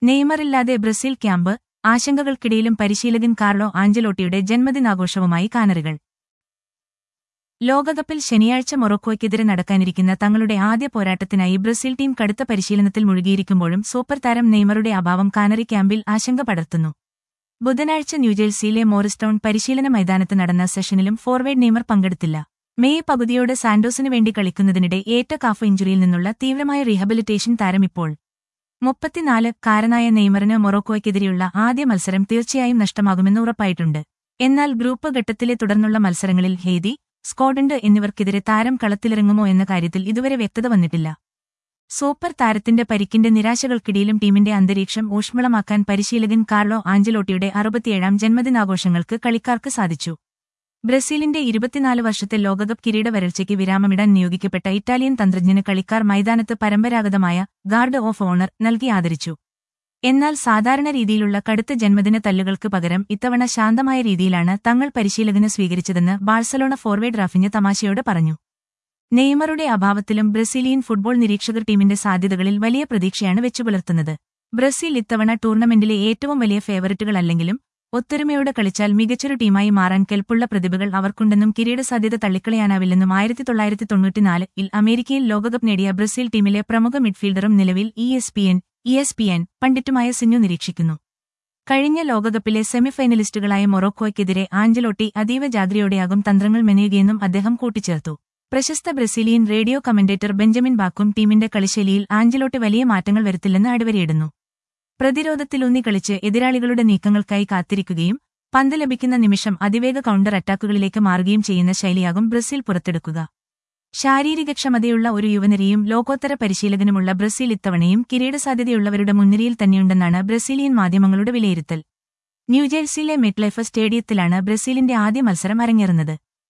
നെയ്മറില്ലാതെ Brazil camp, ആശങ്കകൾക്കിടയിലും പരിശീലകൻ Carlo ആഞ്ചലോട്ടിയുടെ ജന്മദിനാഘോഷവുമായി കാനറികൾ. ലോകകപ്പിൽ ശനിയാഴ്ച മൊറോക്കോയ്ക്കെതിരെ നടക്കാനിരിക്കുന്ന തങ്ങളുടെ ആദ്യ പോരാട്ടത്തിനായി ബ്രസീൽ ടീം കടുത്ത പരിശീലനത്തിൽ മുഴുകിയിരിക്കുമ്പോഴും സൂപ്പർ താരം നെയ്മറുടെ അഭാവം കാനറി ക്യാമ്പിൽ ആശങ്ക പടർത്തുന്നു. ബുധനാഴ്ച ന്യൂജേഴ്സിയിലെ മോറിസ്റ്റൌൺ പരിശീലന മൈതാനത്ത് നടന്ന സെഷനിലും ഫോർവേഡ് നെയ്മർ പങ്കെടുത്തില്ല. മെയ് പകുതിയോടെ സാന്റോസിനു വേണ്ടി കളിക്കുന്നതിനിടെ ഏറ്റ കാഫ് ഇഞ്ചുറിയിൽ നിന്നുള്ള തീവ്രമായ റീഹബിലിറ്റേഷൻ താരമിപ്പോൾ. 34-കാരനായ നെയ്മറിന് മൊറോക്കോയ്ക്കെതിരെയുള്ള ആദ്യ മത്സരം തീർച്ചയായും നഷ്ടമാകുമെന്ന് ഉറപ്പായിട്ടുണ്ട്. എന്നാൽ ഗ്രൂപ്പ് ഘട്ടത്തിലെ തുടർന്നുള്ള മത്സരങ്ങളിൽ ഹെയ്തി, സ്കോട്ട്ലൻഡ് എന്നിവർക്കെതിരെ താരം കളത്തിലിറങ്ങുമോ എന്ന കാര്യത്തിൽ ഇതുവരെ വ്യക്തത വന്നിട്ടില്ല. സൂപ്പർ താരത്തിന്റെ പരിക്കിന്റെ നിരാശകൾക്കിടയിലും ടീമിന്റെ അന്തരീക്ഷം ഊഷ്മളമാക്കാൻ പരിശീലകൻ കാർലോ ആഞ്ചലോട്ടിയുടെ 67ാം ജന്മദിനാഘോഷങ്ങൾക്ക് കളിക്കാർക്ക് സാധിച്ചു. ബ്രസീലിന്റെ 24 വർഷത്തെ ലോകകപ്പ് കിരീട വരൾച്ചയ്ക്ക് വിരാമമിടാൻ നിയോഗിക്കപ്പെട്ട ഇറ്റാലിയൻ തന്ത്രജ്ഞന് കളിക്കാർ മൈതാനത്ത് പരമ്പരാഗതമായ ഗാർഡ് ഓഫ് ഓണർ നൽകി ആദരിച്ചു. എന്നാൽ സാധാരണ രീതിയിലുള്ള കടുത്ത ജന്മദിന തല്ലുകൾക്ക് പകരം ഇത്തവണ ശാന്തമായ രീതിയിലാണ് തങ്ങൾ പരിശീലകന് സ്വീകരിച്ചതെന്ന് ബാഴ്സലോണ ഫോർവേഡ് റാഫിഞ്ഞ തമാശയോടെ പറഞ്ഞു. നെയ്മറുടെ അഭാവത്തിലും ബ്രസീലിയൻ ഫുട്ബോൾ നിരീക്ഷകർ ടീമിന്റെ സാധ്യതകളിൽ വലിയ പ്രതീക്ഷയാണ് വെച്ചുപുലർത്തുന്നത്. ബ്രസീൽ ഇത്തവണ ടൂർണമെന്റിലെ ഏറ്റവും വലിയ ഫേവറിറ്റുകളല്ലെങ്കിലും ഒത്തൊരുമയോടെ കളിച്ചാൽ മികച്ചൊരു ടീമായി മാറാൻ കെൽപ്പുള്ള പ്രതിഭകൾ അവർക്കുണ്ടെന്നും കിരീടസാധ്യത തള്ളിക്കളയാനാവില്ലെന്നും 1994-ൽ അമേരിക്കയിൽ ലോകകപ്പ് നേടിയ ബ്രസീൽ ടീമിലെ പ്രമുഖ മിഡ്ഫീൽഡറും നിലവിൽ ESPN പണ്ഡിറ്റുമായ സിഞ്ഞു നിരീക്ഷിക്കുന്നു. കഴിഞ്ഞ ലോകകപ്പിലെ സെമിഫൈനലിസ്റ്റുകളായ മൊറോക്കോയ്ക്കെതിരെ ആഞ്ചലോട്ടി അതീവ ജാഗ്രതയോടെയാകും തന്ത്രങ്ങൾ മെനയുകയെന്നും അദ്ദേഹം കൂട്ടിച്ചേർത്തു. പ്രശസ്ത ബ്രസീലിയൻ റേഡിയോ കമന്റേറ്റർ ബെഞ്ചമിൻ ബാക്കും ടീമിന്റെ കളിശൈലിയിൽ ആഞ്ചലോട്ടി വലിയ മാറ്റങ്ങൾ വരുത്തില്ലെന്ന് അടിവരയിടുന്നു. പ്രതിരോധത്തിലൂന്നി കളിച്ച് എതിരാളികളുടെ നീക്കങ്ങൾക്കായി കാത്തിരിക്കുകയും പന്ത് ലഭിക്കുന്ന നിമിഷം അതിവേഗ കൗണ്ടർ അറ്റാക്കുകളിലേക്ക് മാറുകയും ചെയ്യുന്ന ശൈലിയാകും ബ്രസീൽ പുറത്തെടുക്കുക. ശാരീരികക്ഷമതയുള്ള ഒരു യുവനിരയും ലോകോത്തര പരിശീലകനുമുള്ള ബ്രസീൽ ഇത്തവണയും കിരീടസാധ്യതയുള്ളവരുടെ മുൻനിരയിൽ തന്നെയുണ്ടെന്നാണ് ബ്രസീലിയൻ മാധ്യമങ്ങളുടെ വിലയിരുത്തൽ. ന്യൂജേഴ്സിയിലെ മെറ്റ്ലൈഫ് സ്റ്റേഡിയത്തിലാണ് ബ്രസീലിന്റെ ആദ്യ മത്സരം അരങ്ങേറുന്നത്.